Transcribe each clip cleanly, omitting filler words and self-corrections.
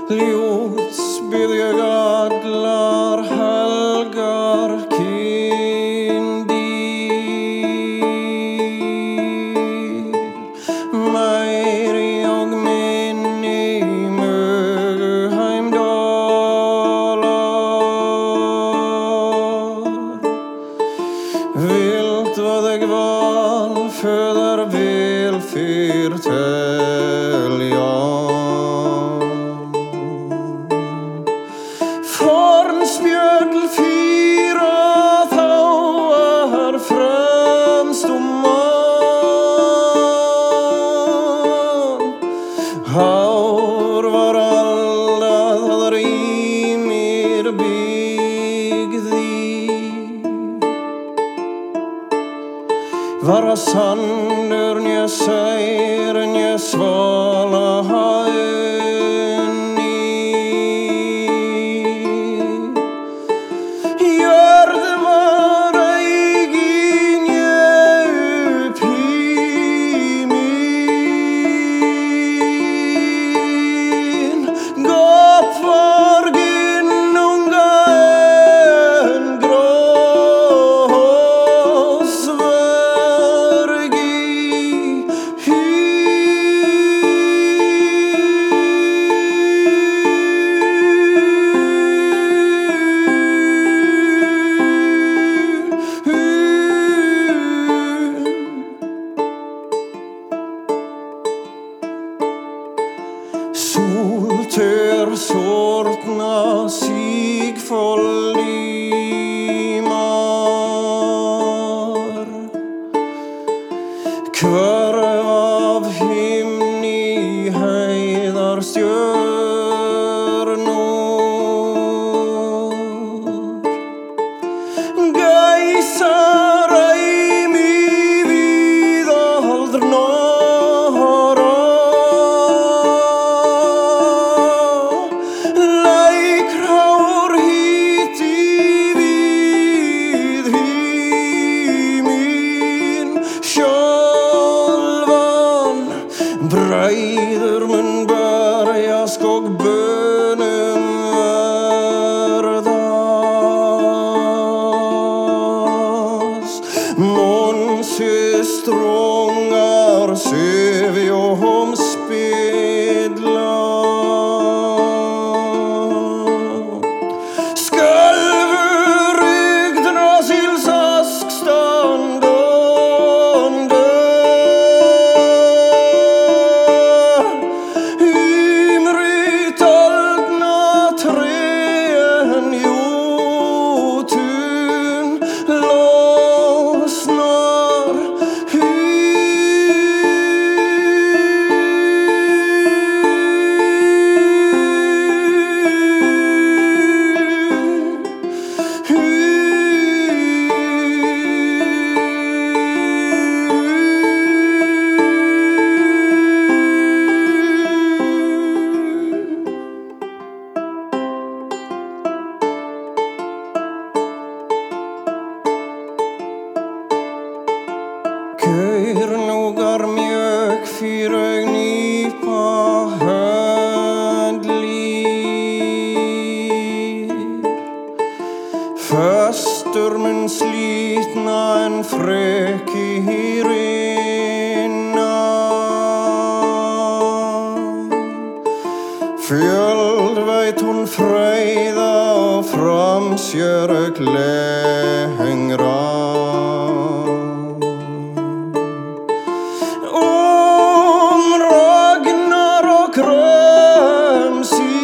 Ljóts bið ég allar helgar kyndir, meiri og minni mögu heimdalar. Vilt vad jag val föder väl förtälja. Fornspjöll fyra þá fremst mann. Hár var alla það rýmir byggði. Vara sannur nje sær nje svala haunni. Jörð var eigin nje upp himin. Gott var ginnunga en gråsvergi. Soltör sortna sig follimar. Kvörv av himni heiðar stjörnur. Gæsar ræmi víðaldr norra. Lækrár hiti við himin sjálfan. Bræður mun berjast og bönum verðast. Månsystrångar sövi om spedla. Skölvur Yggdrasils askstandande. Ymrit aldna trän jotun lossnar. Kaurnogar mjök fyrir nýpa höndlir. Föstur mun slítna en freki rinna. Fjöld veit hún freyða og framsjöru lengra. Ragnar og kröm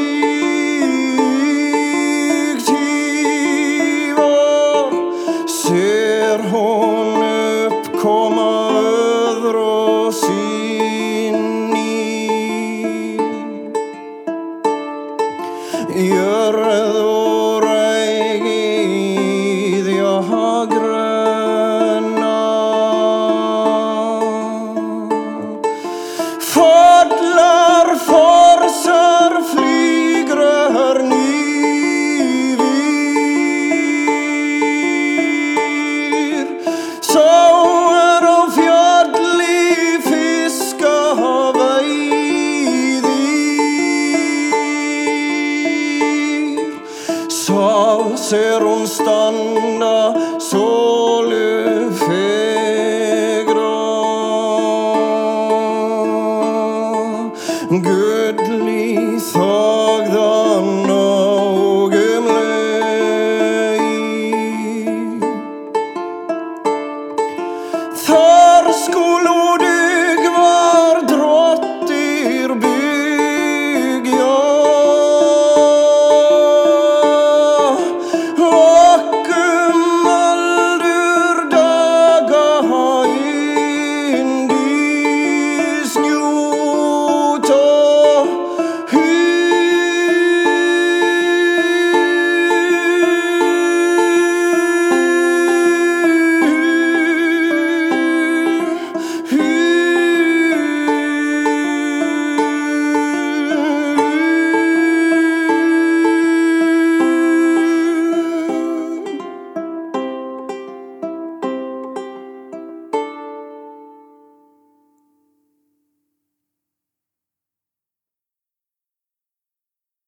sig tívar. Ser hon uppkomma öðru sinni. Jörð og rægið gröna. Fodlar forsar flygrar nyvir. Sáar á fjalli Gud